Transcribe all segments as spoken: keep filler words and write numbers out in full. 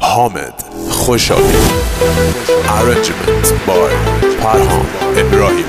حامد خوشحالی. Arrangement by پرهام ابراهیمی.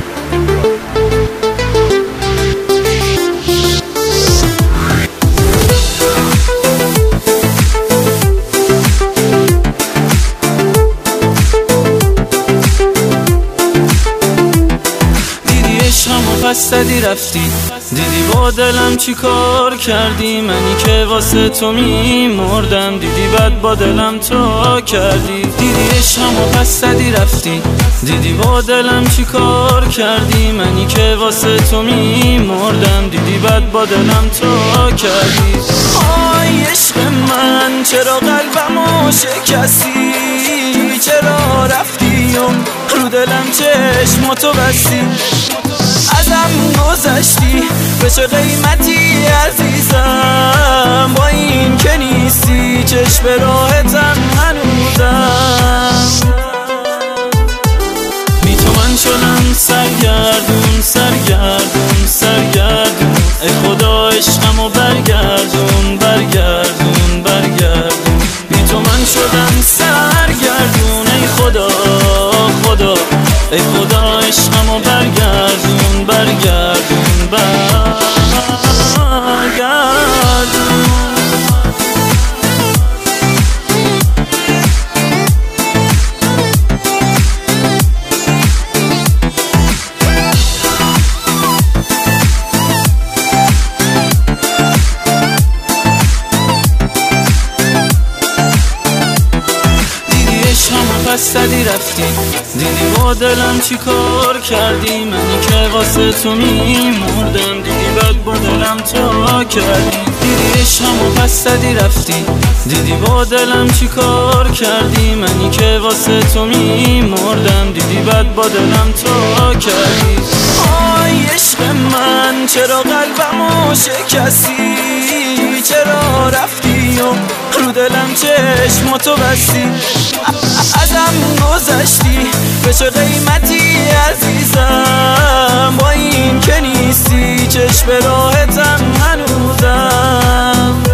پس زدی رفتی، دیدی با دلم چی کار کردی. منی که واسه تو میمردم، دیدی بعد با دلم تو کردی. دیدی عشقمو پس زدی رفتی، دیدی با دلم چی کار کردی. منی که واسه تو میمردم، دیدی بعد با دلم تو کردی. آی عشق من چرا قلبمو شکستی، چرا رفتی و رو دلم چشماتو بستی. ازم گذشتی به چه قیمتی عزیزم، با این که نیستی چشم راحتم هنوزم. بی تو من شدم سرگردون سرگردون سرگردون. ای خدا عشقمو برگردون برگردون برگردون. بی تو من شدم سرگردون. ای خدا خدا ای خدا عشقمو برگردون برگردون برگردون. پس زدی رفتی، دیدی با دلم چی کار کردی. منی که واسه تو میمردم، دیدی بعد با دلم تو کردی. دیدی عشقمو پس زدی رفتی، دیدی با دلم چی کار کردی. منی که واسه تو میمردم، دیدی بعد با دلم تو کردی. آی عشق من چرا قلبمو شکستی، چرا رفتی و رو دلم چشماتو بستی. ازم گذشتی به چه قیمتی عزیزم، با این که نیستی چشم راحتم هنوزم.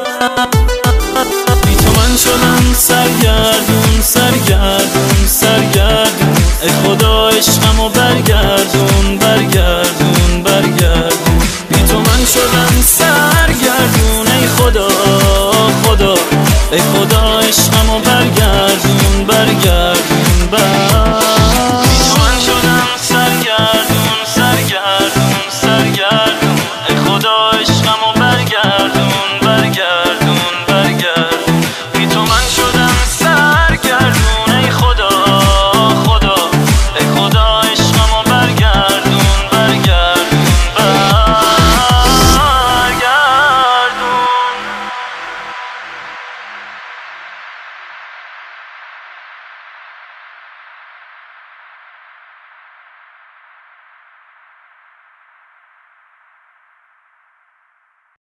بی تو من شدم سرگردون سرگردون سرگردون. ای خدا عشقمو برگردون برگردون برگردون. بی تو من شدم سرگردون. ای خدا خدا ای خدا عشقمو برگردون برگردون برگردون. بی تو من شدم سرگردون سرگردون سرگردون. ای خدا عشقمو برگردون برگردون برگردون. بی تو من شدم سرگردون. ای خدا خدا ای خدا